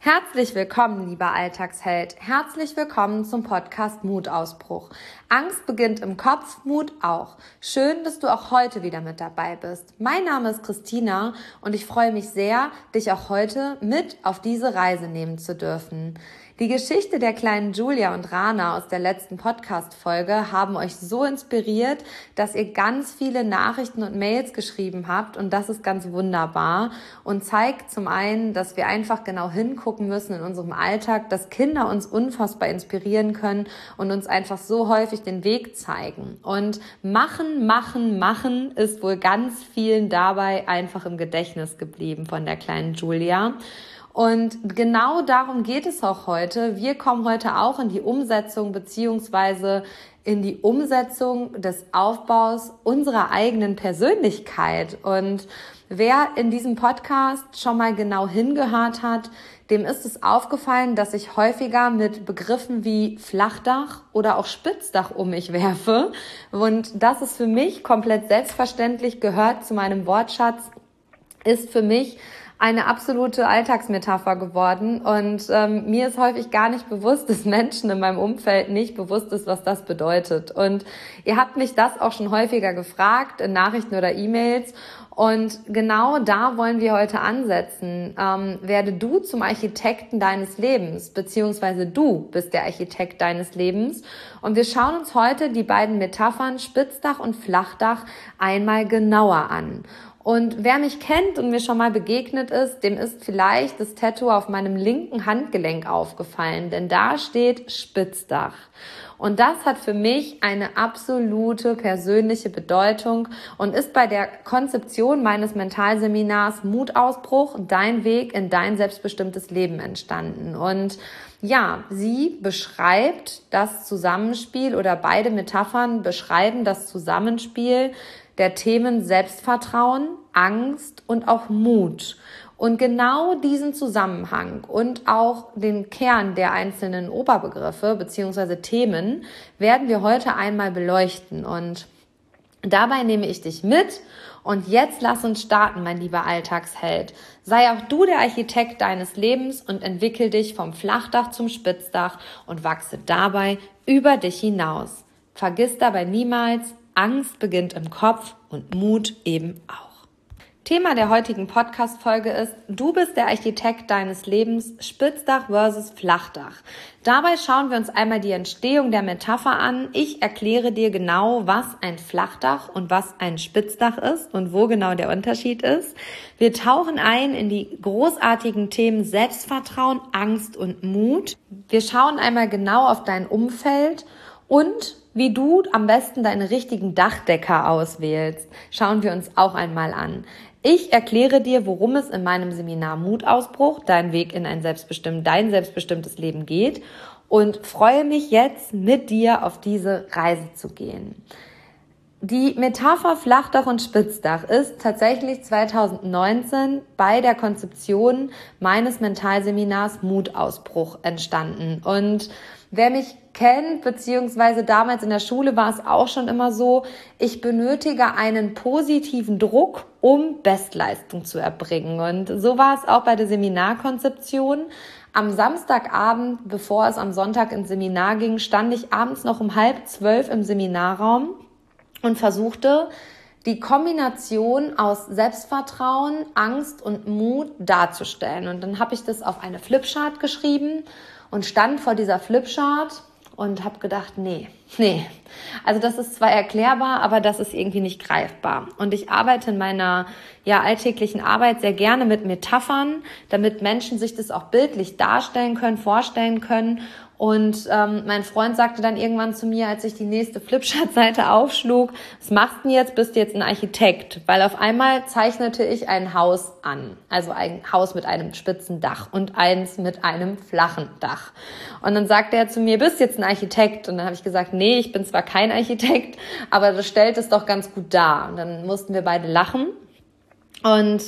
Herzlich willkommen, lieber Alltagsheld. Herzlich willkommen zum Podcast Mutausbruch. Angst beginnt im Kopf, Mut auch. Schön, dass du auch heute wieder mit dabei bist. Mein Name ist Christina und ich freue mich sehr, dich auch heute mit auf diese Reise nehmen zu dürfen. Die Geschichte der kleinen Julia und Rana aus der letzten Podcast-Folge haben euch so inspiriert, dass ihr ganz viele Nachrichten und Mails geschrieben habt und das ist ganz wunderbar und zeigt zum einen, dass wir einfach genau hingucken müssen in unserem Alltag, dass Kinder uns unfassbar inspirieren können und uns einfach so häufig den Weg zeigen. Und machen ist wohl ganz vielen dabei einfach im Gedächtnis geblieben von der kleinen Julia. Und genau darum geht es auch heute. Wir kommen heute auch in die Umsetzung beziehungsweise in die Umsetzung des Aufbaus unserer eigenen Persönlichkeit. Und wer in diesem Podcast schon mal genau hingehört hat, dem ist es aufgefallen, dass ich häufiger mit Begriffen wie Flachdach oder auch Spitzdach um mich werfe. Und das ist für mich komplett selbstverständlich, gehört zu meinem Wortschatz, ist für mich eine absolute Alltagsmetapher geworden und mir ist häufig gar nicht bewusst, dass Menschen in meinem Umfeld nicht bewusst ist, was das bedeutet. Und ihr habt mich das auch schon häufiger gefragt in Nachrichten oder E-Mails und genau da wollen wir heute ansetzen. Werde du zum Architekten deines Lebens, beziehungsweise du bist der Architekt deines Lebens und wir schauen uns heute die beiden Metaphern Spitzdach und Flachdach einmal genauer an. Und wer mich kennt und mir schon mal begegnet ist, dem ist vielleicht das Tattoo auf meinem linken Handgelenk aufgefallen, denn da steht Spitzdach. Und das hat für mich eine absolute persönliche Bedeutung und ist bei der Konzeption meines Mentalseminars Mutausbruch, dein Weg in dein selbstbestimmtes Leben entstanden. Und ja, sie beschreibt das Zusammenspiel oder beide Metaphern beschreiben das Zusammenspiel der Themen Selbstvertrauen, Angst und auch Mut. Und genau diesen Zusammenhang und auch den Kern der einzelnen Oberbegriffe bzw. Themen werden wir heute einmal beleuchten. Und dabei nehme ich dich mit. Und jetzt lass uns starten, mein lieber Alltagsheld. Sei auch du der Architekt deines Lebens und entwickel dich vom Flachdach zum Spitzdach und wachse dabei über dich hinaus. Vergiss dabei niemals, Angst beginnt im Kopf und Mut eben auch. Thema der heutigen Podcast-Folge ist, du bist der Architekt deines Lebens, Spitzdach versus Flachdach. Dabei schauen wir uns einmal die Entstehung der Metapher an. Ich erkläre dir genau, was ein Flachdach und was ein Spitzdach ist und wo genau der Unterschied ist. Wir tauchen ein in die großartigen Themen Selbstvertrauen, Angst und Mut. Wir schauen einmal genau auf dein Umfeld und wie du am besten deine richtigen Dachdecker auswählst, schauen wir uns auch einmal an. Ich erkläre dir, worum es in meinem Seminar Mutausbruch, dein Weg in dein selbstbestimmtes Leben geht und freue mich jetzt mit dir auf diese Reise zu gehen. Die Metapher Flachdach und Spitzdach ist tatsächlich 2019 bei der Konzeption meines Mentalseminars Mutausbruch entstanden. Und wer mich kennt, beziehungsweise damals in der Schule war es auch schon immer so, ich benötige einen positiven Druck, um Bestleistung zu erbringen. Und so war es auch bei der Seminarkonzeption. Am Samstagabend, bevor es am Sonntag ins Seminar ging, stand ich abends noch um 11:30 im Seminarraum und versuchte, die Kombination aus Selbstvertrauen, Angst und Mut darzustellen. Und dann habe ich das auf eine Flipchart geschrieben und stand vor dieser Flipchart und habe gedacht, nee. Also das ist zwar erklärbar, aber das ist irgendwie nicht greifbar. Und ich arbeite in meiner alltäglichen Arbeit sehr gerne mit Metaphern, damit Menschen sich das auch bildlich darstellen können, vorstellen können. Und mein Freund sagte dann irgendwann zu mir, als ich die nächste Flipchart-Seite aufschlug, was machst du denn jetzt? Bist du jetzt ein Architekt? Weil auf einmal zeichnete ich ein Haus an. Also ein Haus mit einem spitzen Dach und eins mit einem flachen Dach. Und dann sagte er zu mir, bist du jetzt ein Architekt? Und dann habe ich gesagt, nee, ich bin zwar kein Architekt, aber das stellt es doch ganz gut dar. Und dann mussten wir beide lachen. Und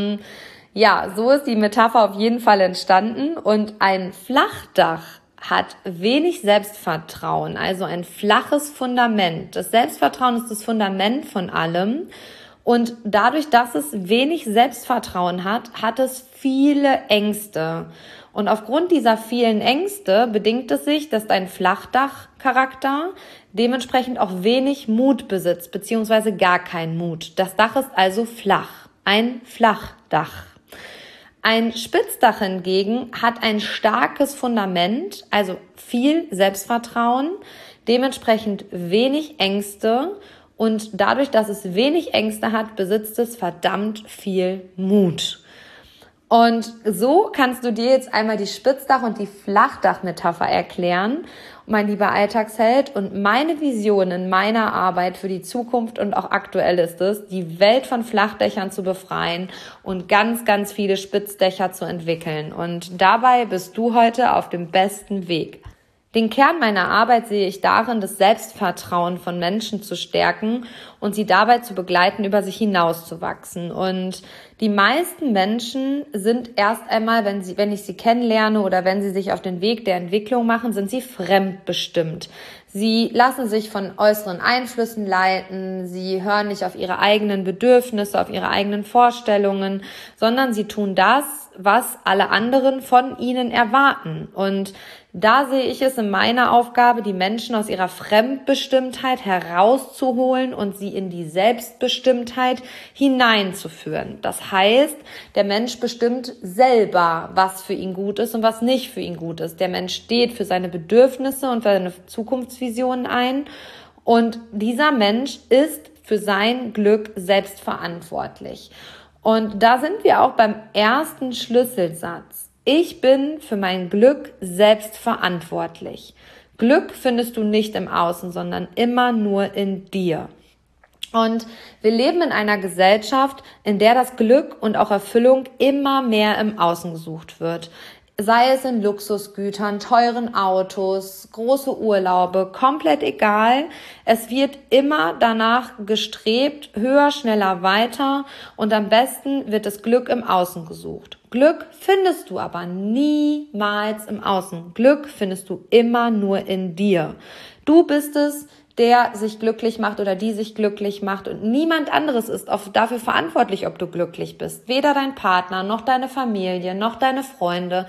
so ist die Metapher auf jeden Fall entstanden. Und ein Flachdach hat wenig Selbstvertrauen, also ein flaches Fundament. Das Selbstvertrauen ist das Fundament von allem Und dadurch, dass es wenig Selbstvertrauen hat, hat es viele Ängste. Und aufgrund dieser vielen Ängste bedingt es sich, dass dein Flachdachcharakter dementsprechend auch wenig Mut besitzt, beziehungsweise gar keinen Mut. Das Dach ist also flach, ein Flachdach. Ein Spitzdach hingegen hat ein starkes Fundament, also viel Selbstvertrauen, dementsprechend wenig Ängste und dadurch, dass es wenig Ängste hat, besitzt es verdammt viel Mut. Und so kannst du dir jetzt einmal die Spitzdach- und die Flachdach-Metapher erklären, mein lieber Alltagsheld. Und meine Vision in meiner Arbeit für die Zukunft und auch aktuell ist es, die Welt von Flachdächern zu befreien und ganz, ganz viele Spitzdächer zu entwickeln. Und dabei bist du heute auf dem besten Weg. Den Kern meiner Arbeit sehe ich darin, das Selbstvertrauen von Menschen zu stärken und sie dabei zu begleiten, über sich hinauszuwachsen. Und die meisten Menschen sind erst einmal, wenn ich sie kennenlerne oder wenn sie sich auf den Weg der Entwicklung machen, sind sie fremdbestimmt. Sie lassen sich von äußeren Einflüssen leiten, sie hören nicht auf ihre eigenen Bedürfnisse, auf ihre eigenen Vorstellungen, sondern sie tun das, was alle anderen von ihnen erwarten. Und da sehe ich es in meiner Aufgabe, die Menschen aus ihrer Fremdbestimmtheit herauszuholen und sie in die Selbstbestimmtheit hineinzuführen. Das heißt, der Mensch bestimmt selber, was für ihn gut ist und was nicht für ihn gut ist. Der Mensch steht für seine Bedürfnisse und für seine Zukunftsvisionen ein. Und dieser Mensch ist für sein Glück selbst verantwortlich. Und da sind wir auch beim ersten Schlüsselsatz. Ich bin für mein Glück selbst verantwortlich. Glück findest du nicht im Außen, sondern immer nur in dir. Und wir leben in einer Gesellschaft, in der das Glück und auch Erfüllung immer mehr im Außen gesucht wird. Sei es in Luxusgütern, teuren Autos, große Urlaube, komplett egal. Es wird immer danach gestrebt, höher, schneller, weiter und am besten wird das Glück im Außen gesucht. Glück findest du aber niemals im Außen. Glück findest du immer nur in dir. Du bist es, der sich glücklich macht oder die sich glücklich macht und niemand anderes ist dafür verantwortlich, ob du glücklich bist. Weder dein Partner, noch deine Familie, noch deine Freunde.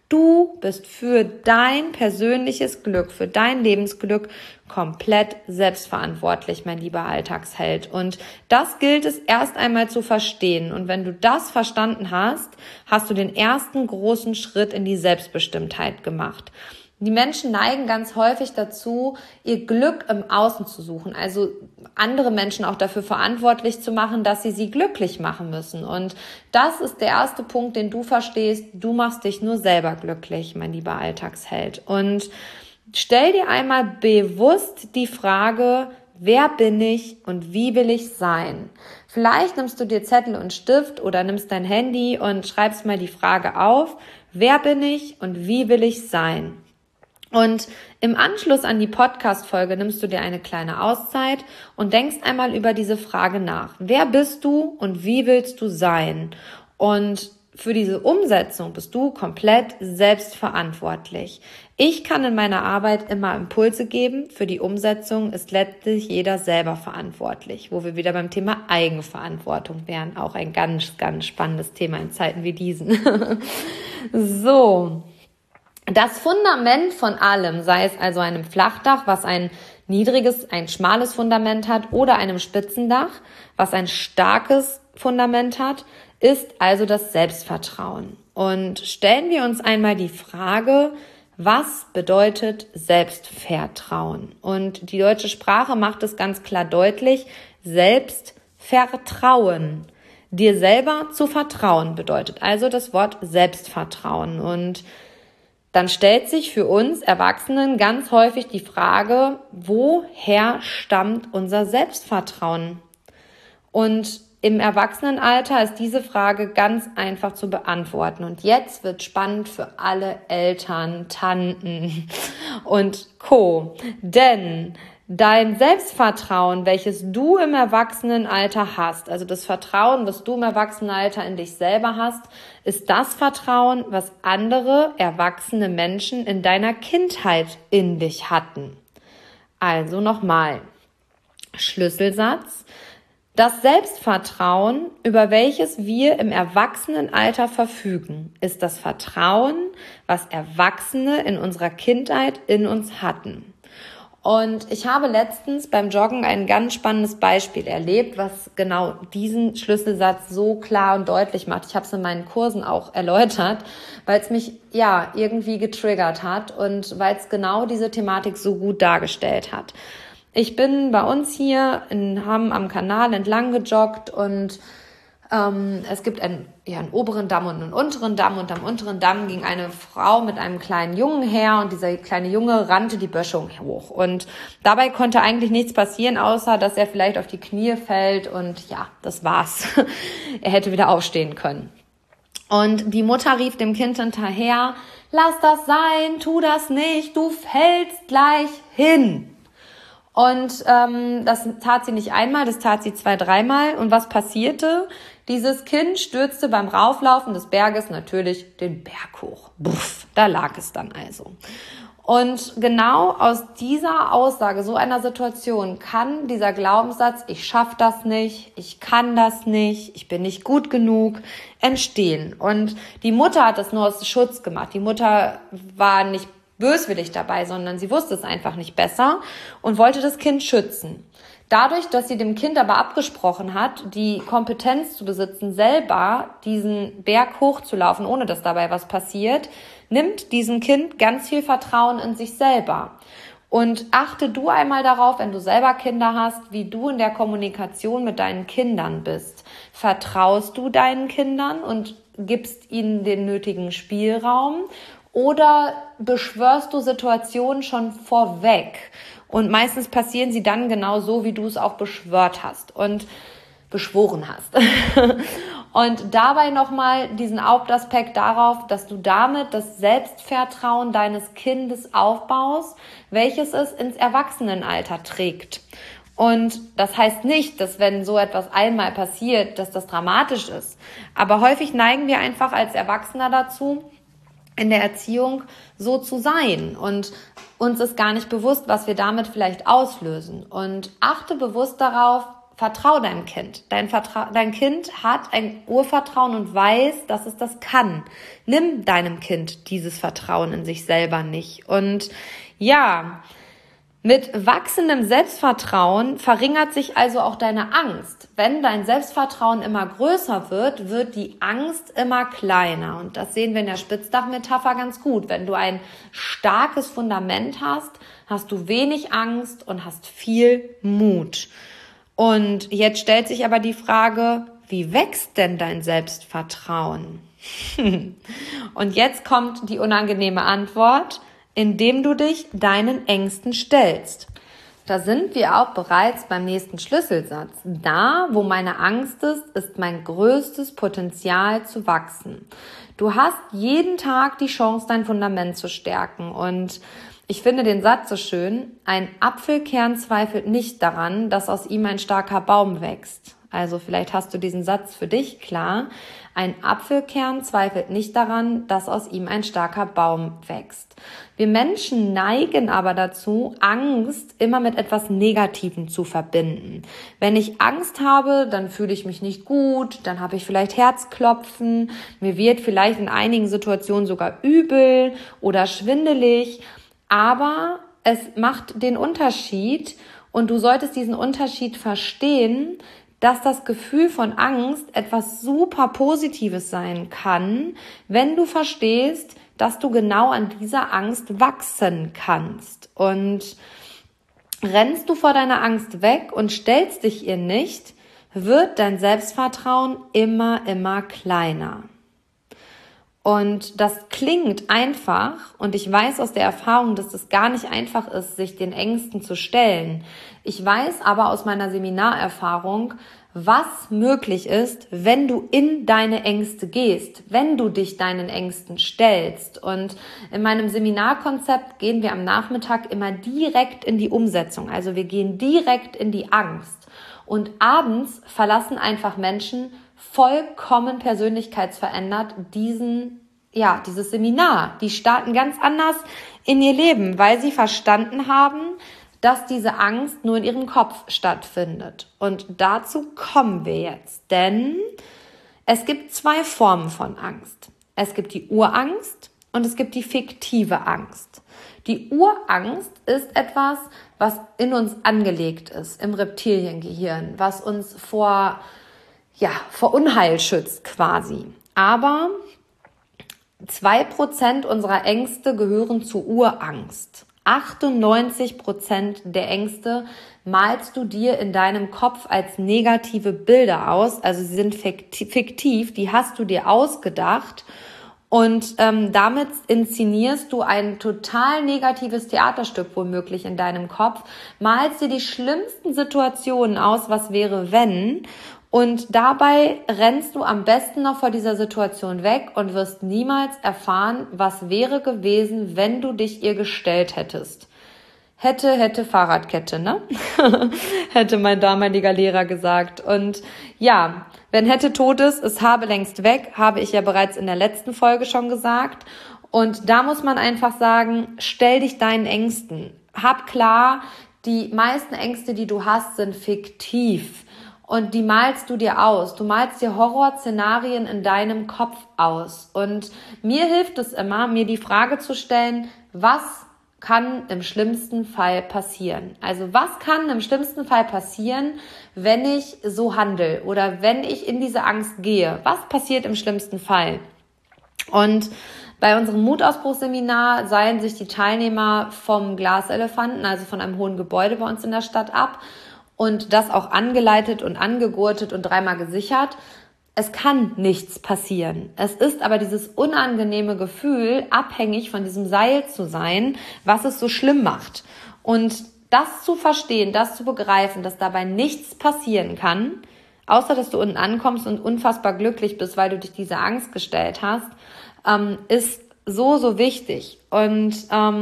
Du bist für dein persönliches Glück, für dein Lebensglück komplett selbstverantwortlich, mein lieber Alltagsheld. Und das gilt es erst einmal zu verstehen. Und wenn du das verstanden hast, hast du den ersten großen Schritt in die Selbstbestimmtheit gemacht. Die Menschen neigen ganz häufig dazu, ihr Glück im Außen zu suchen, also andere Menschen auch dafür verantwortlich zu machen, dass sie glücklich machen müssen. Und das ist der erste Punkt, den du verstehst. Du machst dich nur selber glücklich, mein lieber Alltagsheld. Und stell dir einmal bewusst die Frage, wer bin ich und wie will ich sein? Vielleicht nimmst du dir Zettel und Stift oder nimmst dein Handy und schreibst mal die Frage auf, wer bin ich und wie will ich sein? Und im Anschluss an die Podcast-Folge nimmst du dir eine kleine Auszeit und denkst einmal über diese Frage nach. Wer bist du und wie willst du sein? Und für diese Umsetzung bist du komplett selbstverantwortlich. Ich kann in meiner Arbeit immer Impulse geben. Für die Umsetzung ist letztlich jeder selber verantwortlich, wo wir wieder beim Thema Eigenverantwortung wären. Auch ein ganz, ganz spannendes Thema in Zeiten wie diesen. So. Das Fundament von allem, sei es also einem Flachdach, was ein schmales Fundament hat, oder einem Spitzendach, was ein starkes Fundament hat, ist also das Selbstvertrauen. Und stellen wir uns einmal die Frage, was bedeutet Selbstvertrauen? Und die deutsche Sprache macht es ganz klar deutlich, Selbstvertrauen. Dir selber zu vertrauen bedeutet also das Wort Selbstvertrauen. Und dann stellt sich für uns Erwachsenen ganz häufig die Frage, woher stammt unser Selbstvertrauen? Und im Erwachsenenalter ist diese Frage ganz einfach zu beantworten. Und jetzt wird spannend für alle Eltern, Tanten und Co. Denn dein Selbstvertrauen, welches du im Erwachsenenalter hast, also das Vertrauen, was du im Erwachsenenalter in dich selber hast, ist das Vertrauen, was andere erwachsene Menschen in deiner Kindheit in dich hatten. Also nochmal, Schlüsselsatz. Das Selbstvertrauen, über welches wir im Erwachsenenalter verfügen, ist das Vertrauen, was Erwachsene in unserer Kindheit in uns hatten. Und ich habe letztens beim Joggen ein ganz spannendes Beispiel erlebt, was genau diesen Schlüsselsatz so klar und deutlich macht. Ich habe es in meinen Kursen auch erläutert, weil es mich irgendwie getriggert hat und weil es genau diese Thematik so gut dargestellt hat. Ich bin bei uns hier in Hamm am Kanal entlang gejoggt und es gibt einen oberen Damm und einen unteren Damm und am unteren Damm ging eine Frau mit einem kleinen Jungen her und dieser kleine Junge rannte die Böschung hoch und dabei konnte eigentlich nichts passieren, außer dass er vielleicht auf die Knie fällt und das war's. Er hätte wieder aufstehen können. Und die Mutter rief dem Kind hinterher, lass das sein, tu das nicht, du fällst gleich hin. Und das tat sie nicht einmal, das tat sie 2-, 3-mal. Und was passierte? Dieses Kind stürzte beim Rauflaufen des Berges natürlich den Berg hoch. Buff, da lag es dann also. Und genau aus dieser Aussage, so einer Situation, kann dieser Glaubenssatz, ich schaffe das nicht, ich kann das nicht, ich bin nicht gut genug, entstehen. Und die Mutter hat das nur aus Schutz gemacht. Die Mutter war nicht böswillig dabei, sondern sie wusste es einfach nicht besser und wollte das Kind schützen. Dadurch, dass sie dem Kind aber abgesprochen hat, die Kompetenz zu besitzen, selber diesen Berg hochzulaufen, ohne dass dabei was passiert, nimmt diesem Kind ganz viel Vertrauen in sich selber. Und achte du einmal darauf, wenn du selber Kinder hast, wie du in der Kommunikation mit deinen Kindern bist. Vertraust du deinen Kindern und gibst ihnen den nötigen Spielraum? Oder beschwörst du Situationen schon vorweg? Und meistens passieren sie dann genau so, wie du es auch beschworen hast. Und dabei nochmal diesen Hauptaspekt darauf, dass du damit das Selbstvertrauen deines Kindes aufbaust, welches es ins Erwachsenenalter trägt. Und das heißt nicht, dass wenn so etwas einmal passiert, dass das dramatisch ist. Aber häufig neigen wir einfach als Erwachsener dazu, in der Erziehung so zu sein und uns ist gar nicht bewusst, was wir damit vielleicht auslösen. Und achte bewusst darauf, vertrau deinem Kind. Dein Kind hat ein Urvertrauen und weiß, dass es das kann. Nimm deinem Kind dieses Vertrauen in sich selber nicht. Und mit wachsendem Selbstvertrauen verringert sich also auch deine Angst. Wenn dein Selbstvertrauen immer größer wird, wird die Angst immer kleiner. Und das sehen wir in der Spitzdachmetapher ganz gut. Wenn du ein starkes Fundament hast, hast du wenig Angst und hast viel Mut. Und jetzt stellt sich aber die Frage, wie wächst denn dein Selbstvertrauen? Und jetzt kommt die unangenehme Antwort, indem du dich deinen Ängsten stellst. Da sind wir auch bereits beim nächsten Schlüsselsatz. Da, wo meine Angst ist, ist mein größtes Potenzial zu wachsen. Du hast jeden Tag die Chance, dein Fundament zu stärken. Und ich finde den Satz so schön, ein Apfelkern zweifelt nicht daran, dass aus ihm ein starker Baum wächst. Also vielleicht hast du diesen Satz für dich klar. Ein Apfelkern zweifelt nicht daran, dass aus ihm ein starker Baum wächst. Wir Menschen neigen aber dazu, Angst immer mit etwas Negativem zu verbinden. Wenn ich Angst habe, dann fühle ich mich nicht gut, dann habe ich vielleicht Herzklopfen, mir wird vielleicht in einigen Situationen sogar übel oder schwindelig, aber es macht den Unterschied und du solltest diesen Unterschied verstehen, dass das Gefühl von Angst etwas super Positives sein kann, wenn du verstehst, dass du genau an dieser Angst wachsen kannst. Und rennst du vor deiner Angst weg und stellst dich ihr nicht, wird dein Selbstvertrauen immer kleiner. Und das klingt einfach und ich weiß aus der Erfahrung, dass es gar nicht einfach ist, sich den Ängsten zu stellen. Ich weiß aber aus meiner Seminarerfahrung, was möglich ist, wenn du in deine Ängste gehst, wenn du dich deinen Ängsten stellst. Und in meinem Seminarkonzept gehen wir am Nachmittag immer direkt in die Umsetzung. Also wir gehen direkt in die Angst. Und abends verlassen einfach Menschen vollkommen persönlichkeitsverändert dieses Seminar. Die starten ganz anders in ihr Leben, weil sie verstanden haben, dass diese Angst nur in ihrem Kopf stattfindet. Und dazu kommen wir jetzt, denn es gibt 2 Formen von Angst. Es gibt die Urangst und es gibt die fiktive Angst. Die Urangst ist etwas, was in uns angelegt ist, im Reptiliengehirn, was uns vor Unheil schützt quasi. Aber 2% unserer Ängste gehören zur Urangst. 98% der Ängste malst du dir in deinem Kopf als negative Bilder aus. Also sie sind fiktiv, die hast du dir ausgedacht. Und damit inszenierst du ein total negatives Theaterstück womöglich in deinem Kopf, malst dir die schlimmsten Situationen aus, was wäre, wenn. Und dabei rennst du am besten noch vor dieser Situation weg und wirst niemals erfahren, was wäre gewesen, wenn du dich ihr gestellt hättest. Hätte Fahrradkette, ne? Hätte mein damaliger Lehrer gesagt. Und ja, wenn hätte tot ist, es habe längst weg, habe ich ja bereits in der letzten Folge schon gesagt. Und da muss man einfach sagen, stell dich deinen Ängsten. Hab klar, die meisten Ängste, die du hast, sind fiktiv. Und die malst du dir aus. Du malst dir Horrorszenarien in deinem Kopf aus. Und mir hilft es immer, mir die Frage zu stellen, was kann im schlimmsten Fall passieren? Also was kann im schlimmsten Fall passieren, wenn ich so handle oder wenn ich in diese Angst gehe? Was passiert im schlimmsten Fall? Und bei unserem Mutausbruchseminar seilen sich die Teilnehmer vom Glaselefanten, also von einem hohen Gebäude bei uns in der Stadt ab und das auch angeleitet und angegurtet und 3-mal gesichert. Es kann nichts passieren. Es ist aber dieses unangenehme Gefühl, abhängig von diesem Seil zu sein, was es so schlimm macht. Und das zu verstehen, das zu begreifen, dass dabei nichts passieren kann, außer dass du unten ankommst und unfassbar glücklich bist, weil du dich dieser Angst gestellt hast, ist so wichtig. Und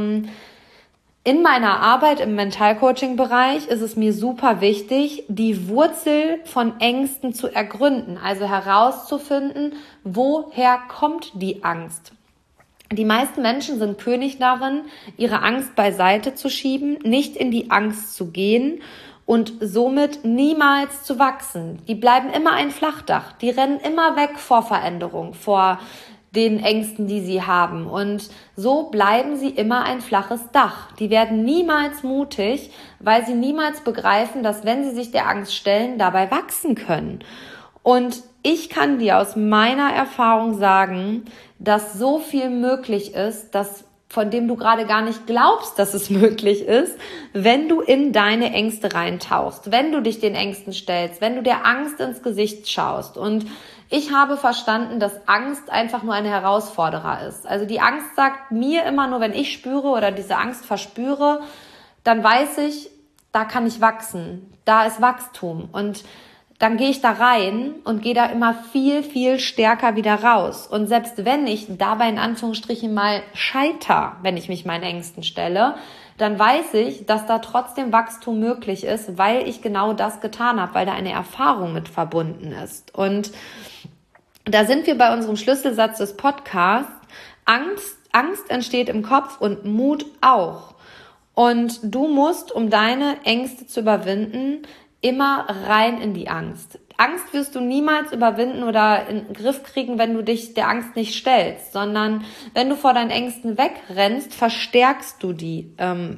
in meiner Arbeit im Mentalcoaching-Bereich ist es mir super wichtig, die Wurzel von Ängsten zu ergründen, also herauszufinden, woher kommt die Angst. Die meisten Menschen sind König darin, ihre Angst beiseite zu schieben, nicht in die Angst zu gehen und somit niemals zu wachsen. Die bleiben immer ein Flachdach, die rennen immer weg vor Veränderung, vor den Ängsten, die sie haben. Und so bleiben sie immer ein flaches Dach. Die werden niemals mutig, weil sie niemals begreifen, dass wenn sie sich der Angst stellen, dabei wachsen können. Und ich kann dir aus meiner Erfahrung sagen, dass so viel möglich ist, dass von dem du gerade gar nicht glaubst, dass es möglich ist, wenn du in deine Ängste reintauchst, wenn du dich den Ängsten stellst, wenn du der Angst ins Gesicht schaust. Und ich habe verstanden, dass Angst einfach nur ein Herausforderer ist. Also die Angst sagt mir immer nur, wenn ich spüre oder diese Angst verspüre, dann weiß ich, da kann ich wachsen, da ist Wachstum. Und dann gehe ich da rein und gehe da immer viel stärker wieder raus. Und selbst wenn ich dabei in Anführungsstrichen mal scheiter, wenn ich mich meinen Ängsten stelle, dann weiß ich, dass da trotzdem Wachstum möglich ist, weil ich genau das getan habe, weil da eine Erfahrung mit verbunden ist. Und da sind wir bei unserem Schlüsselsatz des Podcasts. Angst entsteht im Kopf und Mut auch. Und du musst, um deine Ängste zu überwinden, immer rein in die Angst. Angst wirst du niemals überwinden oder in den Griff kriegen, wenn du dich der Angst nicht stellst, sondern wenn du vor deinen Ängsten wegrennst, verstärkst du die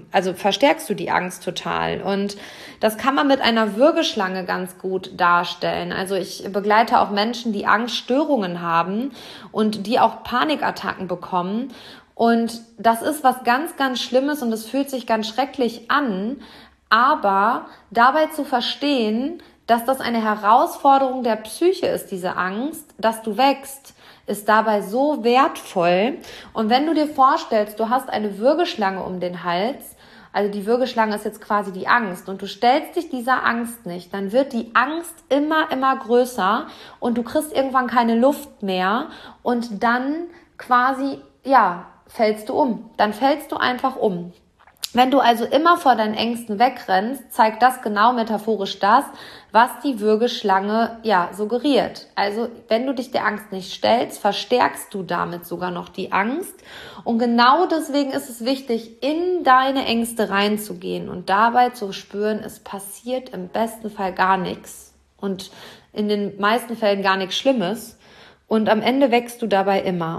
Angst total. Und das kann man mit einer Würgeschlange ganz gut darstellen. Also ich begleite auch Menschen, die Angststörungen haben und die auch Panikattacken bekommen. Und das ist was ganz Schlimmes und es fühlt sich ganz schrecklich an. Aber dabei zu verstehen, dass das eine Herausforderung der Psyche ist, diese Angst, dass du wächst, ist dabei so wertvoll. Und wenn du dir vorstellst, du hast eine Würgeschlange um den Hals, also die Würgeschlange ist jetzt quasi die Angst und du stellst dich dieser Angst nicht, dann wird die Angst immer größer und du kriegst irgendwann keine Luft mehr und dann quasi, fällst du um. Dann fällst du einfach um. Wenn du also immer vor deinen Ängsten wegrennst, zeigt das genau metaphorisch das, was die Würgeschlange suggeriert. Also wenn du dich der Angst nicht stellst, verstärkst du damit sogar noch die Angst. Und genau deswegen ist es wichtig, in deine Ängste reinzugehen und dabei zu spüren, es passiert im besten Fall gar nichts und in den meisten Fällen gar nichts Schlimmes. Und am Ende wächst du dabei immer.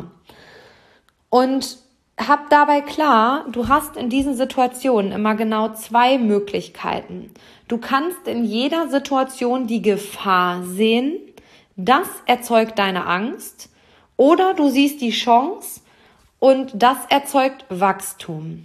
Und hab dabei klar, du hast in diesen Situationen immer genau 2 Möglichkeiten. Du kannst in jeder Situation die Gefahr sehen, das erzeugt deine Angst, oder du siehst die Chance und das erzeugt Wachstum.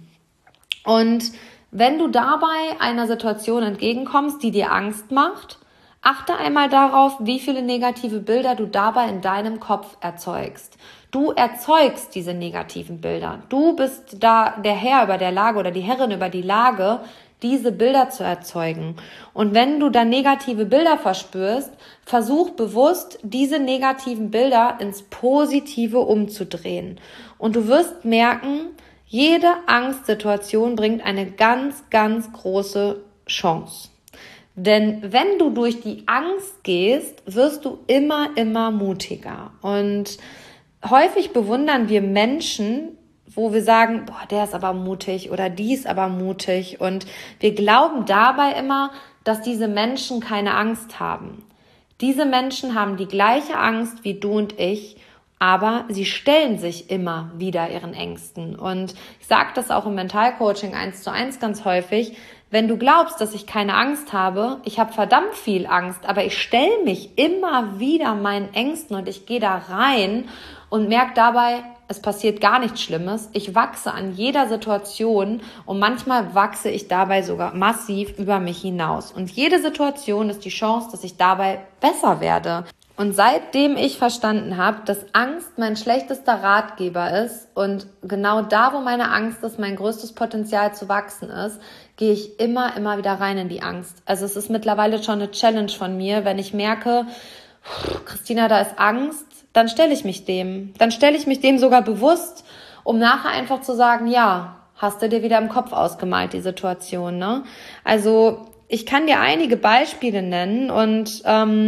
Und wenn du dabei einer Situation entgegenkommst, die dir Angst macht, achte einmal darauf, wie viele negative Bilder du dabei in deinem Kopf erzeugst. Du erzeugst diese negativen Bilder. Du bist da der Herr über der Lage oder die Herrin über die Lage, diese Bilder zu erzeugen. Und wenn du dann negative Bilder verspürst, versuch bewusst, diese negativen Bilder ins Positive umzudrehen. Und du wirst merken, jede Angstsituation bringt eine ganz, ganz große Chance. Denn wenn du durch die Angst gehst, wirst du immer, immer mutiger. Und häufig bewundern wir Menschen, wo wir sagen, boah, der ist aber mutig oder die ist aber mutig. Und wir glauben dabei immer, dass diese Menschen keine Angst haben. Diese Menschen haben die gleiche Angst wie du und ich, aber sie stellen sich immer wieder ihren Ängsten. Und ich sage das auch im Mentalcoaching 1:1 ganz häufig, wenn du glaubst, dass ich keine Angst habe, ich habe verdammt viel Angst, aber ich stelle mich immer wieder meinen Ängsten und ich gehe da rein und merke dabei, es passiert gar nichts Schlimmes. Ich wachse an jeder Situation und manchmal wachse ich dabei sogar massiv über mich hinaus. Und jede Situation ist die Chance, dass ich dabei besser werde. Und seitdem ich verstanden habe, dass Angst mein schlechtester Ratgeber ist und genau da, wo meine Angst ist, mein größtes Potenzial zu wachsen ist, gehe ich immer wieder rein in die Angst. Also es ist mittlerweile schon eine Challenge von mir, wenn ich merke, Christina, da ist Angst, dann stelle ich mich dem. Dann stelle ich mich dem sogar bewusst, um nachher einfach zu sagen, ja, hast du dir wieder im Kopf ausgemalt, die Situation, ne? Also ich kann dir einige Beispiele nennen und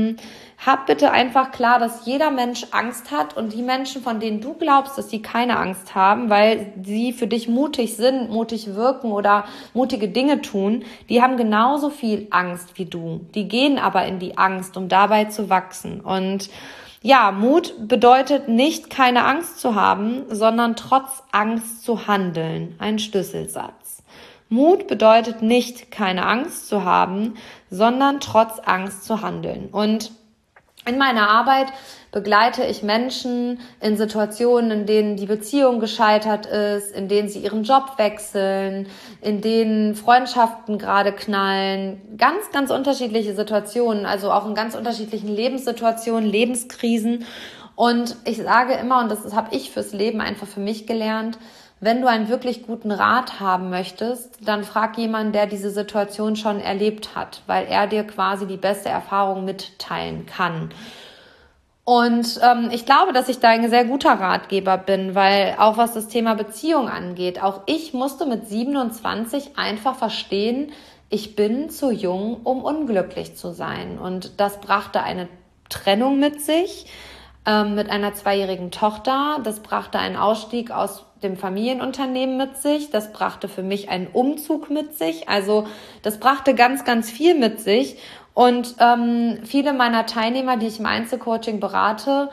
hab bitte einfach klar, dass jeder Mensch Angst hat und die Menschen, von denen du glaubst, dass sie keine Angst haben, weil sie für dich mutig sind, mutig wirken oder mutige Dinge tun, die haben genauso viel Angst wie du. Die gehen aber in die Angst, um dabei zu wachsen. Und ja, Mut bedeutet nicht, keine Angst zu haben, sondern trotz Angst zu handeln. Ein Schlüsselsatz. Mut bedeutet nicht, keine Angst zu haben, sondern trotz Angst zu handeln. Und in meiner Arbeit begleite ich Menschen in Situationen, in denen die Beziehung gescheitert ist, in denen sie ihren Job wechseln, in denen Freundschaften gerade knallen. Ganz, ganz unterschiedliche Situationen, also auch in ganz unterschiedlichen Lebenssituationen, Lebenskrisen. Und ich sage immer, und das habe ich fürs Leben einfach für mich gelernt, wenn du einen wirklich guten Rat haben möchtest, dann frag jemanden, der diese Situation schon erlebt hat, weil er dir quasi die beste Erfahrung mitteilen kann. Und ich glaube, dass ich da ein sehr guter Ratgeber bin, weil auch was das Thema Beziehung angeht, auch ich musste mit 27 einfach verstehen, ich bin zu jung, um unglücklich zu sein. Und das brachte eine Trennung mit sich, mit einer 2-jährigen Tochter. Das brachte einen Ausstieg aus dem Familienunternehmen mit sich. Das brachte für mich einen Umzug mit sich. Also das brachte ganz, ganz viel mit sich. Und viele meiner Teilnehmer, die ich im Einzelcoaching berate,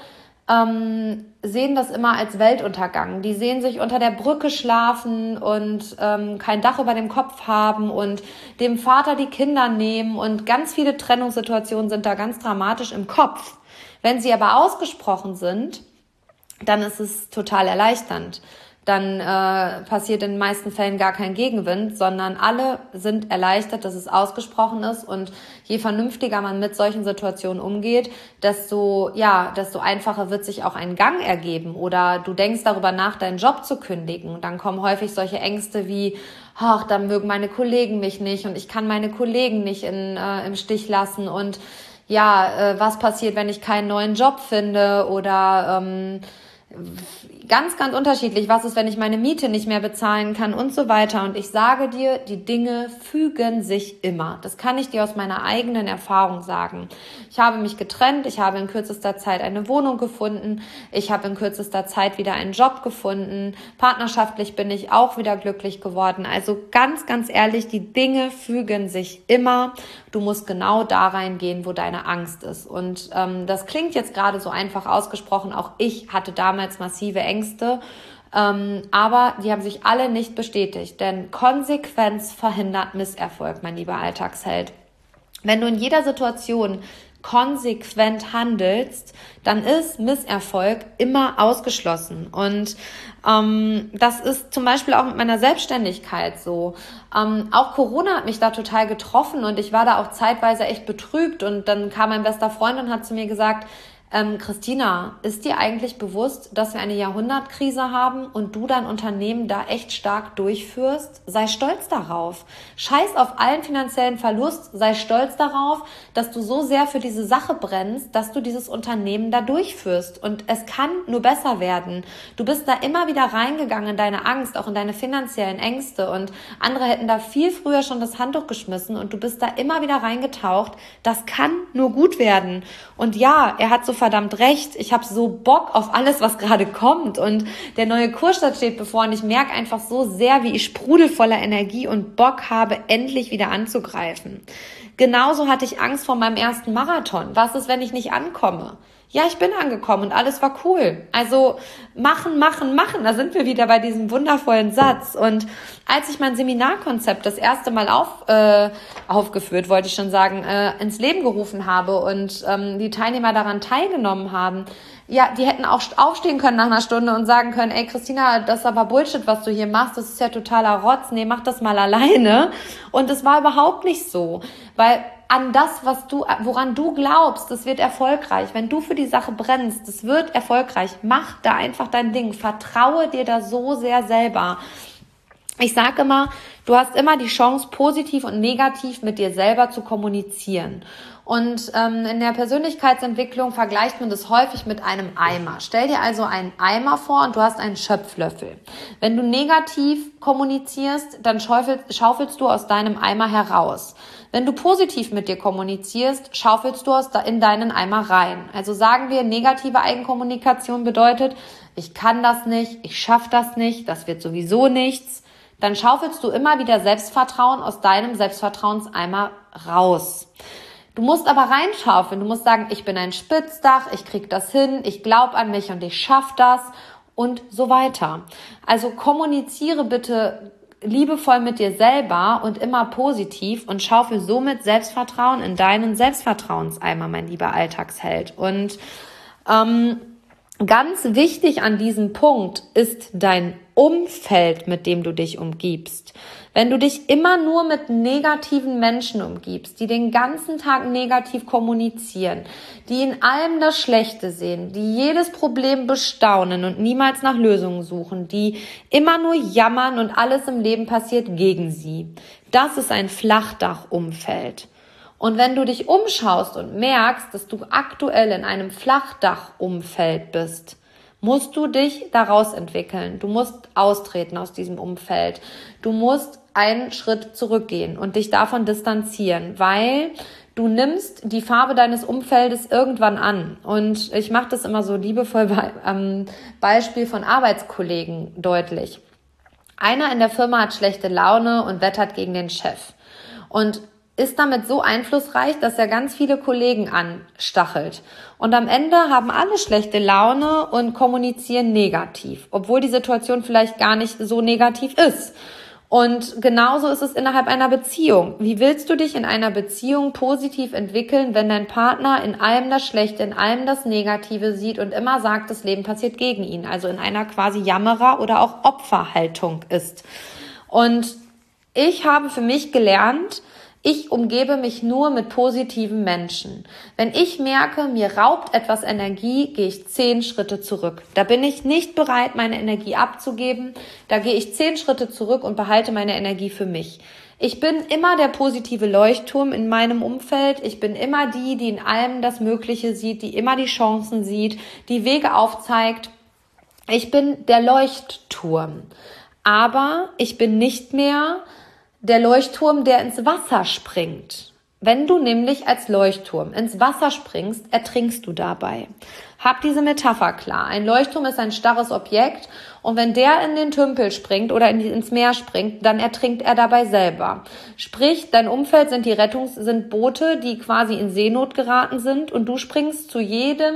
sehen das immer als Weltuntergang. Die sehen sich unter der Brücke schlafen und kein Dach über dem Kopf haben und dem Vater die Kinder nehmen. Und ganz viele Trennungssituationen sind da ganz dramatisch im Kopf. Wenn sie aber ausgesprochen sind, dann ist es total erleichternd. Dann passiert in den meisten Fällen gar kein Gegenwind, sondern alle sind erleichtert, dass es ausgesprochen ist. Und je vernünftiger man mit solchen Situationen umgeht, desto einfacher wird sich auch ein Gang ergeben. Oder du denkst darüber nach, deinen Job zu kündigen. Dann kommen häufig solche Ängste wie, ach, dann mögen meine Kollegen mich nicht und ich kann meine Kollegen nicht im Stich lassen. Und was passiert, wenn ich keinen neuen Job finde oder ganz, ganz unterschiedlich. Was ist, wenn ich meine Miete nicht mehr bezahlen kann und so weiter. Und ich sage dir, die Dinge fügen sich immer. Das kann ich dir aus meiner eigenen Erfahrung sagen. Ich habe mich getrennt. Ich habe in kürzester Zeit eine Wohnung gefunden. Ich habe in kürzester Zeit wieder einen Job gefunden. Partnerschaftlich bin ich auch wieder glücklich geworden. Also ganz, ganz ehrlich, die Dinge fügen sich immer. Du musst genau da reingehen, wo deine Angst ist. Und das klingt jetzt gerade so einfach ausgesprochen. Auch ich hatte damals massive Ängste, aber die haben sich alle nicht bestätigt, denn Konsequenz verhindert Misserfolg, mein lieber Alltagsheld. Wenn du in jeder Situation konsequent handelst, dann ist Misserfolg immer ausgeschlossen. Und das ist zum Beispiel auch mit meiner Selbstständigkeit so. Auch Corona hat mich da total getroffen und ich war da auch zeitweise echt betrübt. Und dann kam mein bester Freund und hat zu mir gesagt, Christina, ist dir eigentlich bewusst, dass wir eine Jahrhundertkrise haben und du dein Unternehmen da echt stark durchführst? Sei stolz darauf. Scheiß auf allen finanziellen Verlust. Sei stolz darauf, dass du so sehr für diese Sache brennst, dass du dieses Unternehmen da durchführst. Und es kann nur besser werden. Du bist da immer wieder reingegangen in deine Angst, auch in deine finanziellen Ängste. Und andere hätten da viel früher schon das Handtuch geschmissen und du bist da immer wieder reingetaucht. Das kann nur gut werden. Und ja, er hat so verdammt recht. Ich habe so Bock auf alles, was gerade kommt und der neue Kurstart steht bevor und ich merke einfach so sehr, wie ich sprudel voller Energie und Bock habe, endlich wieder anzugreifen. Genauso hatte ich Angst vor meinem ersten Marathon. Was ist, wenn ich nicht ankomme? Ja, ich bin angekommen und alles war cool. Also machen, machen, machen. Da sind wir wieder bei diesem wundervollen Satz. Und als ich mein Seminarkonzept das erste Mal aufgeführt, wollte ich schon sagen, ins Leben gerufen habe und die Teilnehmer daran teilgenommen haben, ja, die hätten auch aufstehen können nach einer Stunde und sagen können, ey Christina, das ist aber Bullshit, was du hier machst, das ist ja totaler Rotz, nee, mach das mal alleine. Und es war überhaupt nicht so, weil an das, woran du glaubst, das wird erfolgreich. Wenn du für die Sache brennst, das wird erfolgreich. Mach da einfach dein Ding. Vertraue dir da so sehr selber. Ich sage immer, du hast immer die Chance, positiv und negativ mit dir selber zu kommunizieren. Und in der Persönlichkeitsentwicklung vergleicht man das häufig mit einem Eimer. Stell dir also einen Eimer vor und du hast einen Schöpflöffel. Wenn du negativ kommunizierst, dann schaufelst du aus deinem Eimer heraus. Wenn du positiv mit dir kommunizierst, schaufelst du in deinen Eimer rein. Also sagen wir, negative Eigenkommunikation bedeutet, ich kann das nicht, ich schaffe das nicht, das wird sowieso nichts. Dann schaufelst du immer wieder Selbstvertrauen aus deinem Selbstvertrauenseimer raus. Du musst aber reinschaufeln, du musst sagen, ich bin ein Spitzdach, ich krieg das hin, ich glaube an mich und ich schaffe das und so weiter. Also kommuniziere bitte liebevoll mit dir selber und immer positiv und schaufel somit Selbstvertrauen in deinen Selbstvertrauenseimer, mein lieber Alltagsheld. Und ganz wichtig an diesem Punkt ist dein Umfeld, mit dem du dich umgibst. Wenn du dich immer nur mit negativen Menschen umgibst, die den ganzen Tag negativ kommunizieren, die in allem das Schlechte sehen, die jedes Problem bestaunen und niemals nach Lösungen suchen, die immer nur jammern und alles im Leben passiert gegen sie, das ist ein Flachdachumfeld. Und wenn du dich umschaust und merkst, dass du aktuell in einem Flachdachumfeld bist, musst du dich daraus entwickeln. Du musst austreten aus diesem Umfeld. Du musst einen Schritt zurückgehen und dich davon distanzieren, weil du nimmst die Farbe deines Umfeldes irgendwann an. Und ich mache das immer so liebevoll am Beispiel von Arbeitskollegen deutlich. Einer in der Firma hat schlechte Laune und wettert gegen den Chef. Und ist damit so einflussreich, dass er ganz viele Kollegen anstachelt. Und am Ende haben alle schlechte Laune und kommunizieren negativ, obwohl die Situation vielleicht gar nicht so negativ ist. Und genauso ist es innerhalb einer Beziehung. Wie willst du dich in einer Beziehung positiv entwickeln, wenn dein Partner in allem das Schlechte, in allem das Negative sieht und immer sagt, das Leben passiert gegen ihn, also in einer quasi Jammerer- oder auch Opferhaltung ist? Und ich habe für mich gelernt, ich umgebe mich nur mit positiven Menschen. Wenn ich merke, mir raubt etwas Energie, gehe ich 10 Schritte zurück. Da bin ich nicht bereit, meine Energie abzugeben. Da gehe ich 10 Schritte zurück und behalte meine Energie für mich. Ich bin immer der positive Leuchtturm in meinem Umfeld. Ich bin immer die in allem das Mögliche sieht, die immer die Chancen sieht, die Wege aufzeigt. ich bin der Leuchtturm, aber ich bin nicht mehr der Leuchtturm, der ins Wasser springt. Wenn du nämlich als Leuchtturm ins Wasser springst, ertrinkst du dabei. Hab diese Metapher klar. Ein Leuchtturm ist ein starres Objekt und wenn der in den Tümpel springt oder ins Meer springt, dann ertrinkt er dabei selber. Sprich, dein Umfeld sind Boote, die quasi in Seenot geraten sind und du springst zu jedem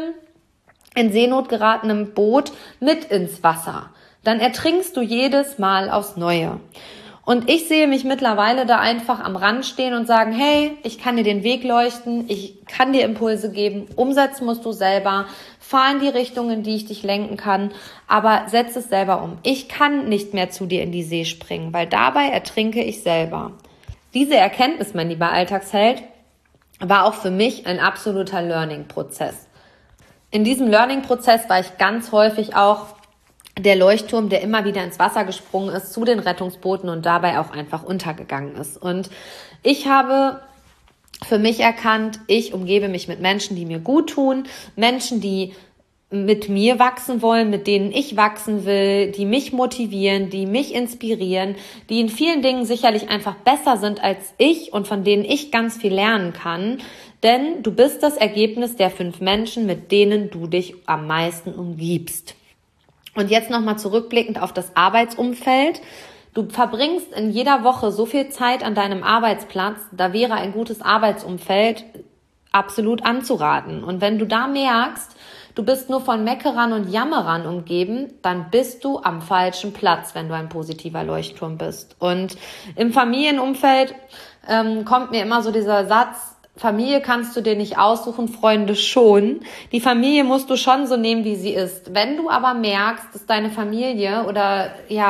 in Seenot geratenen Boot mit ins Wasser. Dann ertrinkst du jedes Mal aufs Neue. Und ich sehe mich mittlerweile da einfach am Rand stehen und sagen, hey, ich kann dir den Weg leuchten, ich kann dir Impulse geben, umsetzen musst du selber, fahr in die Richtung, in die ich dich lenken kann, aber setz es selber um. Ich kann nicht mehr zu dir in die See springen, weil dabei ertrinke ich selber. Diese Erkenntnis, mein lieber Alltagsheld, war auch für mich ein absoluter Learning-Prozess. In diesem Learning-Prozess war ich ganz häufig auch der Leuchtturm, der immer wieder ins Wasser gesprungen ist, zu den Rettungsbooten und dabei auch einfach untergegangen ist. Und ich habe für mich erkannt, ich umgebe mich mit Menschen, die mir gut tun, Menschen, die mit mir wachsen wollen, mit denen ich wachsen will, die mich motivieren, die mich inspirieren, die in vielen Dingen sicherlich einfach besser sind als ich und von denen ich ganz viel lernen kann. Denn du bist das Ergebnis der 5 Menschen, mit denen du dich am meisten umgibst. Und jetzt nochmal zurückblickend auf das Arbeitsumfeld. Du verbringst in jeder Woche so viel Zeit an deinem Arbeitsplatz, da wäre ein gutes Arbeitsumfeld absolut anzuraten. Und wenn du da merkst, du bist nur von Meckerern und Jammerern umgeben, dann bist du am falschen Platz, wenn du ein positiver Leuchtturm bist. Und im Familienumfeld kommt mir immer so dieser Satz, Familie kannst du dir nicht aussuchen, Freunde schon. Die Familie musst du schon so nehmen, wie sie ist. Wenn du aber merkst, dass deine Familie oder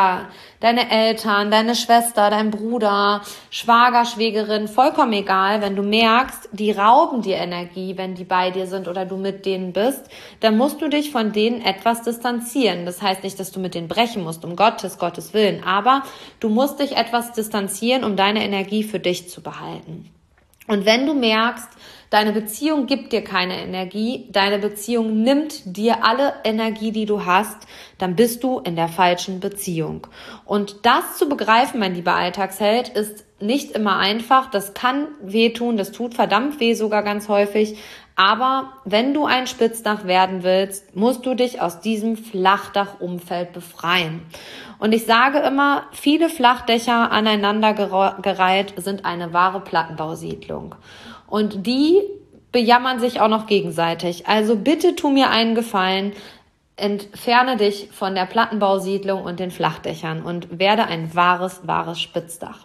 deine Eltern, deine Schwester, dein Bruder, Schwager, Schwägerin, vollkommen egal, wenn du merkst, die rauben dir Energie, wenn die bei dir sind oder du mit denen bist, dann musst du dich von denen etwas distanzieren. Das heißt nicht, dass du mit denen brechen musst, um Gottes Willen, aber du musst dich etwas distanzieren, um deine Energie für dich zu behalten. Und wenn du merkst, deine Beziehung gibt dir keine Energie, deine Beziehung nimmt dir alle Energie, die du hast, dann bist du in der falschen Beziehung. Und das zu begreifen, mein lieber Alltagsheld, ist nicht immer einfach. Das kann wehtun, das tut verdammt weh sogar ganz häufig. Aber wenn du ein Spitzdach werden willst, musst du dich aus diesem Flachdachumfeld befreien. Und ich sage immer, viele Flachdächer aneinandergereiht sind eine wahre Plattenbausiedlung. Und die bejammern sich auch noch gegenseitig. Also bitte tu mir einen Gefallen, entferne dich von der Plattenbausiedlung und den Flachdächern und werde ein wahres Spitzdach.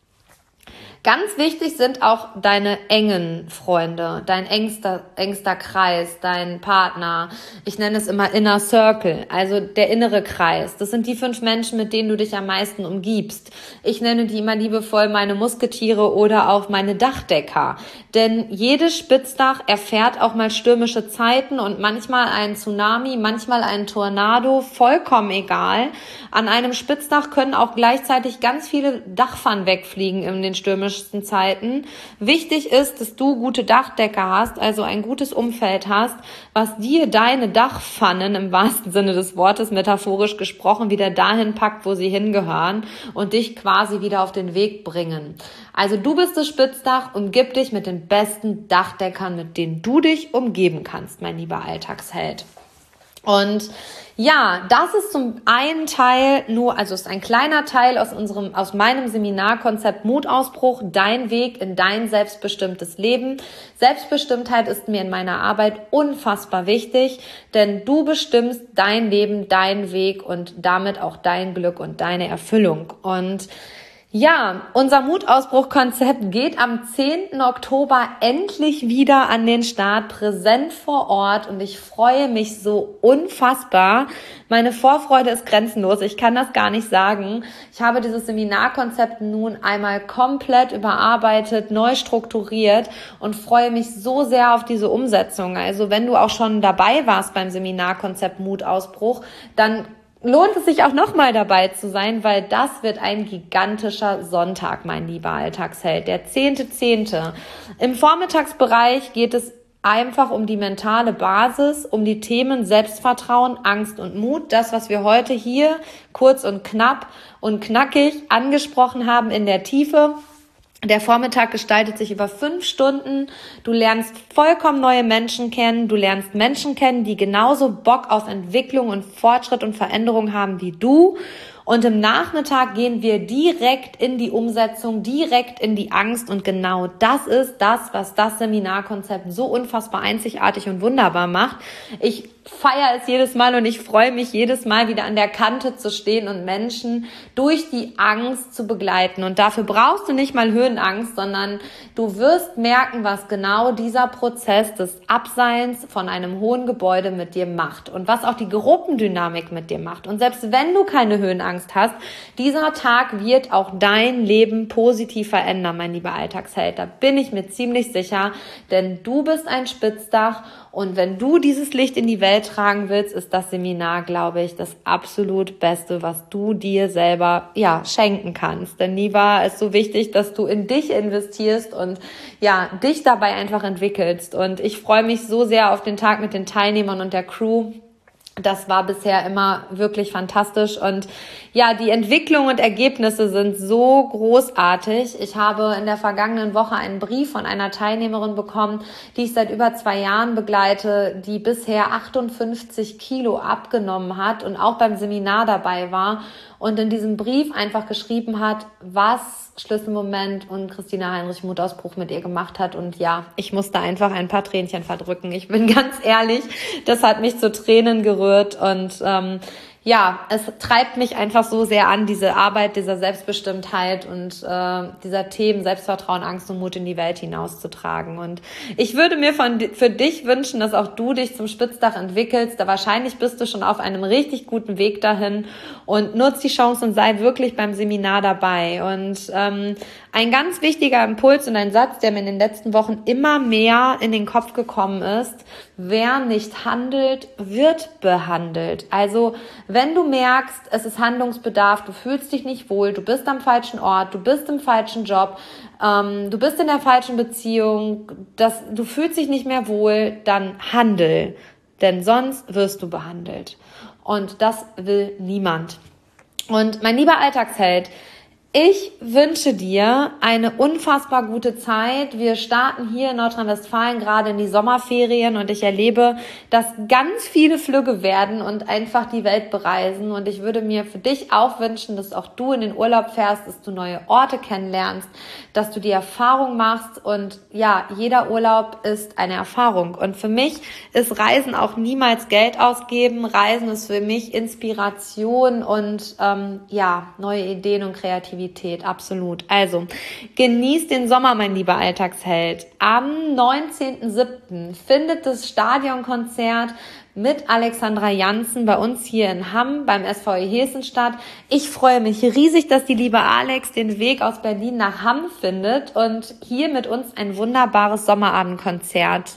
Ganz wichtig sind auch deine engen Freunde, dein engster Kreis, dein Partner. Ich nenne es immer Inner Circle, also der innere Kreis. Das sind die 5 Menschen, mit denen du dich am meisten umgibst. Ich nenne die immer liebevoll meine Musketiere oder auch meine Dachdecker. Denn jedes Spitzdach erfährt auch mal stürmische Zeiten und manchmal einen Tsunami, manchmal einen Tornado, vollkommen egal. An einem Spitzdach können auch gleichzeitig ganz viele Dachpfannen wegfliegen in den stürmischen Zeiten. Wichtig ist, dass du gute Dachdecker hast, also ein gutes Umfeld hast, was dir deine Dachpfannen im wahrsten Sinne des Wortes, metaphorisch gesprochen, wieder dahin packt, wo sie hingehören und dich quasi wieder auf den Weg bringen. Also du bist das Spitzdach und gib dich mit den besten Dachdeckern, mit denen du dich umgeben kannst, mein lieber Alltagsheld. Und ja, das ist zum einen Teil ist ein kleiner Teil aus meinem Seminarkonzept Mutausbruch, dein Weg in dein selbstbestimmtes Leben. Selbstbestimmtheit ist mir in meiner Arbeit unfassbar wichtig, denn du bestimmst dein Leben, deinen Weg und damit auch dein Glück und deine Erfüllung. Und ja, unser Mutausbruch-Konzept geht am 10. Oktober endlich wieder an den Start, präsent vor Ort und ich freue mich so unfassbar. Meine Vorfreude ist grenzenlos, ich kann das gar nicht sagen. Ich habe dieses Seminarkonzept nun einmal komplett überarbeitet, neu strukturiert und freue mich so sehr auf diese Umsetzung. Also wenn du auch schon dabei warst beim Seminarkonzept Mutausbruch, dann lohnt es sich auch nochmal dabei zu sein, weil das wird ein gigantischer Sonntag, mein lieber Alltagsheld, der 10.10. Im Vormittagsbereich geht es einfach um die mentale Basis, um die Themen Selbstvertrauen, Angst und Mut. Das, was wir heute hier kurz und knapp und knackig angesprochen haben in der Tiefe. Der Vormittag gestaltet sich über 5 Stunden. Du lernst vollkommen neue Menschen kennen. Du lernst Menschen kennen, die genauso Bock auf Entwicklung und Fortschritt und Veränderung haben wie du. Und im Nachmittag gehen wir direkt in die Umsetzung, direkt in die Angst. Und genau das ist das, was das Seminarkonzept so unfassbar einzigartig und wunderbar macht. Ich feiere es jedes Mal und ich freue mich jedes Mal wieder an der Kante zu stehen und Menschen durch die Angst zu begleiten. Und dafür brauchst du nicht mal Höhenangst, sondern du wirst merken, was genau dieser Prozess des Abseins von einem hohen Gebäude mit dir macht und was auch die Gruppendynamik mit dir macht. Und selbst wenn du keine Höhenangst hast, dieser Tag wird auch dein Leben positiv verändern, mein lieber Alltagsheld. Da bin ich mir ziemlich sicher, denn du bist ein Spitzdach. Und wenn du dieses Licht in die Welt tragen willst, ist das Seminar, glaube ich, das absolut Beste, was du dir selber, schenken kannst. Denn nie war es so wichtig, dass du in dich investierst und, dich dabei einfach entwickelst. Und ich freue mich so sehr auf den Tag mit den Teilnehmern und der Crew. Das war bisher immer wirklich fantastisch und die Entwicklung und Ergebnisse sind so großartig. Ich habe in der vergangenen Woche einen Brief von einer Teilnehmerin bekommen, die ich seit über 2 Jahren begleite, die bisher 58 Kilo abgenommen hat und auch beim Seminar dabei war und in diesem Brief einfach geschrieben hat, was Schlüsselmoment und Christina Heinrich Mutausbruch mit ihr gemacht hat. Und ich musste einfach ein paar Tränchen verdrücken. Ich bin ganz ehrlich, das hat mich zu Tränen gerührt und es treibt mich einfach so sehr an, diese Arbeit, dieser Selbstbestimmtheit und dieser Themen Selbstvertrauen, Angst und Mut in die Welt hinauszutragen. Und ich würde mir für dich wünschen, dass auch du dich zum Spitzdach entwickelst. Da wahrscheinlich bist du schon auf einem richtig guten Weg dahin und nutz die Chance und sei wirklich beim Seminar dabei. Und ein ganz wichtiger Impuls und ein Satz, der mir in den letzten Wochen immer mehr in den Kopf gekommen ist: Wer nicht handelt, wird behandelt. Also wenn du merkst, es ist Handlungsbedarf, du fühlst dich nicht wohl, du bist am falschen Ort, du bist im falschen Job, du bist in der falschen Beziehung, du fühlst dich nicht mehr wohl, dann handel, denn sonst wirst du behandelt. Und das will niemand. Und mein lieber Alltagsheld, ich wünsche dir eine unfassbar gute Zeit. Wir starten hier in Nordrhein-Westfalen gerade in die Sommerferien und ich erlebe, dass ganz viele Flüge werden und einfach die Welt bereisen. Und ich würde mir für dich auch wünschen, dass auch du in den Urlaub fährst, dass du neue Orte kennenlernst, dass du die Erfahrung machst. Und jeder Urlaub ist eine Erfahrung. Und für mich ist Reisen auch niemals Geld ausgeben. Reisen ist für mich Inspiration und neue Ideen und Kreativität. Absolut. Also, genieß den Sommer, mein lieber Alltagsheld. Am 19.07. findet das Stadionkonzert mit Alexandra Janssen bei uns hier in Hamm beim SVE Hessen statt. Ich freue mich riesig, dass die liebe Alex den Weg aus Berlin nach Hamm findet und hier mit uns ein wunderbares Sommerabendkonzert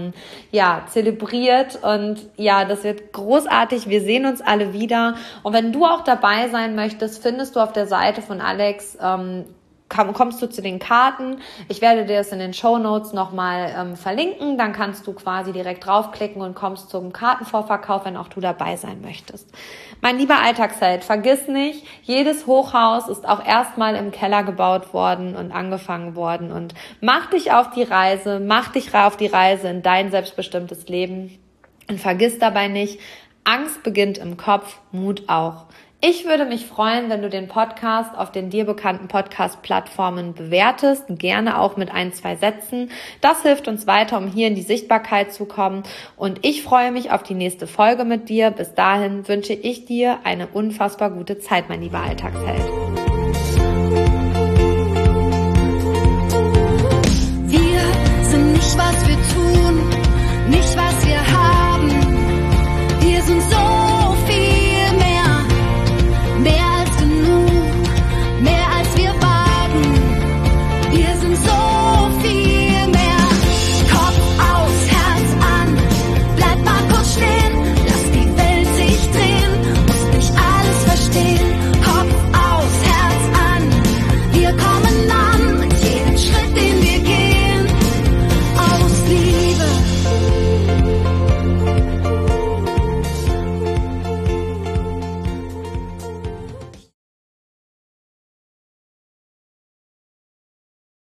zelebriert. Und das wird großartig. Wir sehen uns alle wieder. Und wenn du auch dabei sein möchtest, findest du auf der Seite von Alex kommst du zu den Karten. Ich werde dir das in den Shownotes nochmal verlinken. Dann kannst du quasi direkt draufklicken und kommst zum Kartenvorverkauf, wenn auch du dabei sein möchtest. Mein lieber Alltagsheld, vergiss nicht, jedes Hochhaus ist auch erstmal im Keller gebaut worden und angefangen worden. Und mach dich auf die Reise in dein selbstbestimmtes Leben. Und vergiss dabei nicht, Angst beginnt im Kopf, Mut auch. Ich würde mich freuen, wenn du den Podcast auf den dir bekannten Podcast-Plattformen bewertest, gerne auch mit 1, 2 Sätzen. Das hilft uns weiter, um hier in die Sichtbarkeit zu kommen. Und ich freue mich auf die nächste Folge mit dir. Bis dahin wünsche ich dir eine unfassbar gute Zeit, mein lieber Alltagsheld.